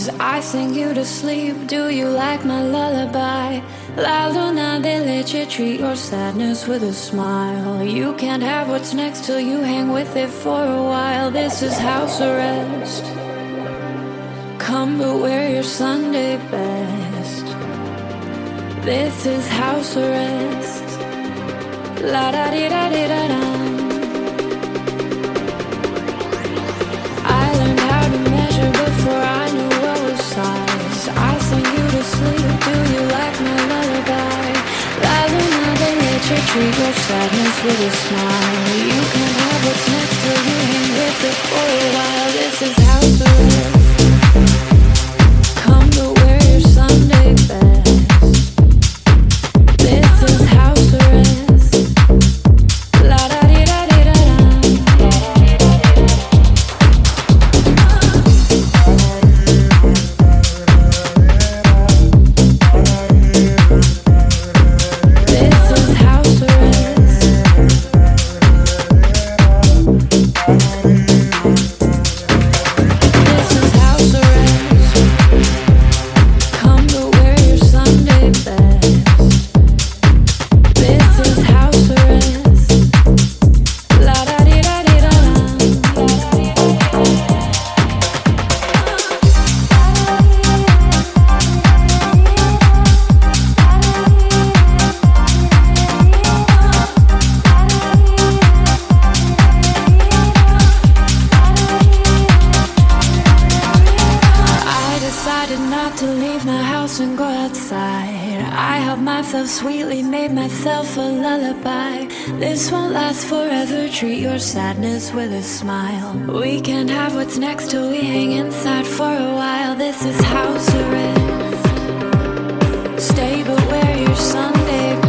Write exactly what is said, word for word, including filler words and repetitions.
I sing you to sleep. Do you like my lullaby? La luna de leche, treat your sadness with a smile. You can't have what's next till you hang with it for a while. This is house arrest. Come but wear your Sunday best. This is house arrest. La da di da di da da. I learned how to measure before I knew what was size. I sing you to sleep. Do you like my lullaby? La luna de leche, treat your sadness with a smile. You can have what's next till you hang with it for a while. This is house arrest. Come but wear your Sunday best. This is house arrest. La da di da di da da. This is house arrest. This is house arrest. Come but wear your Sunday best. This is house arrest. La da di da di da da. I decided not to leave my house and go outside. I helped myself sweetly, made myself a lullaby. This won't last forever, treat your sadness with a smile. We can't have what's next till we hang inside for a while. This is house arrest. Stay but wear your Sunday